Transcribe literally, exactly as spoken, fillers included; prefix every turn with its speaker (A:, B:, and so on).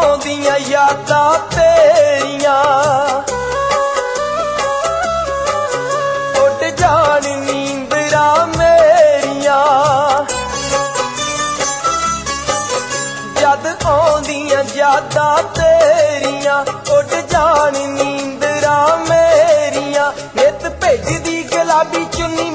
A: ਆਉਂਦੀਆਂ ਯਾਦਾਂ ਤੇਰੀਆਂ ਉੱਡ ਜਾਣ ਨੀਂਦਰਾਂ ਮੇਰੀਆਂ ਜਦ ਆਉਂਦੀਆਂ ਯਾਦਾਂ ਤੇਰੀਆਂ ਉੱਡ ਜਾਣ ਨੀਂਦਰਾਂ ਮੇਰੀਆਂ ਨਿੱਤ ਭੇਜਦੀ ਗੁਲਾਬੀ ਚੁੰਨੀ